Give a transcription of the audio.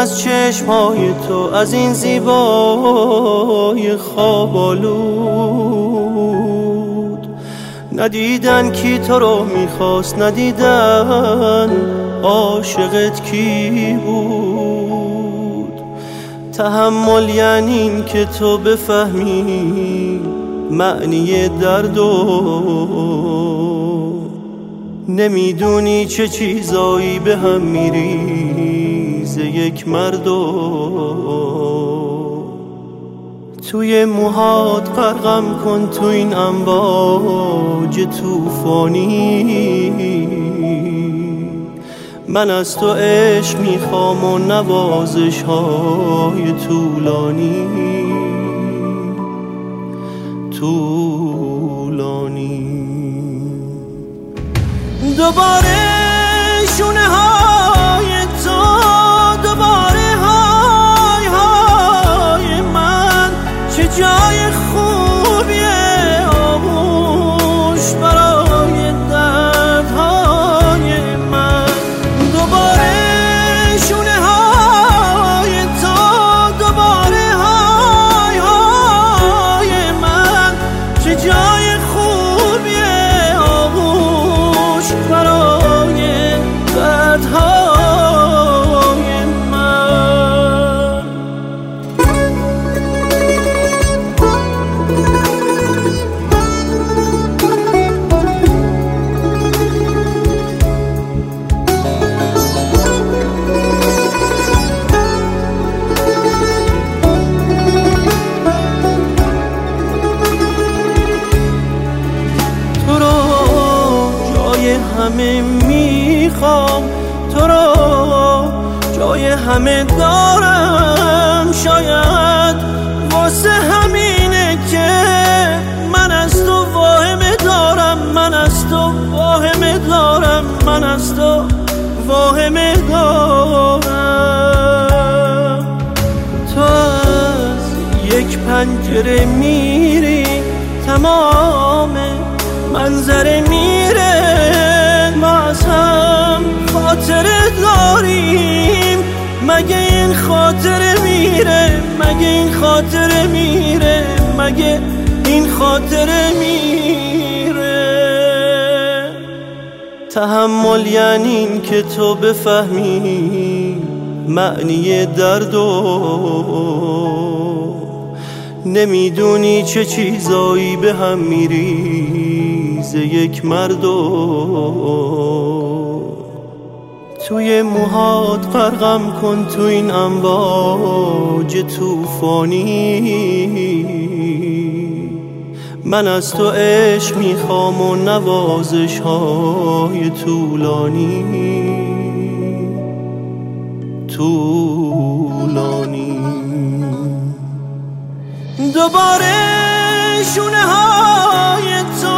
از چشمهای تو، از این زیبای خواب آلود. ندیدن کی تو رو میخواست، ندیدن عاشقت کی بود. تحمل یعنی این که تو بفهمی معنی درد و نمیدونی چه چیزایی به هم میریزه یک مرد توی موهات غرقم کن تو این امواج توفانی. من از تو عشق میخوام و نوازش های طولانی. دوباره شونه های تو، دوباره های های من، چه جای خوبیه آغوش برای دردهای من. دوباره شونه های تو، دوباره های های من، چه جای خوبیه آغوش برای دردهای من. تو رو جای همه میخوام، تو رو جای همه دارم. شاید واسه همینه که من از تو واهمه دارم، من از تو واهمه دارم، من از تو واهمه دارم. تو از یک پنجره میری، تمام منظره میره. ما از هم خاطره داریم، مگه این خاطره میره، مگه این خاطره میره، مگه این خاطره میره. تحمل یعنی این که تو بفهمی معنی درد و نمیدونی چه چیزایی به هم میریزه یک مرد توی موهات غرقم کن تو این امواج توفانی. من از تو عشق میخوام و نوازش های طولانی. دوباره شونه های تو،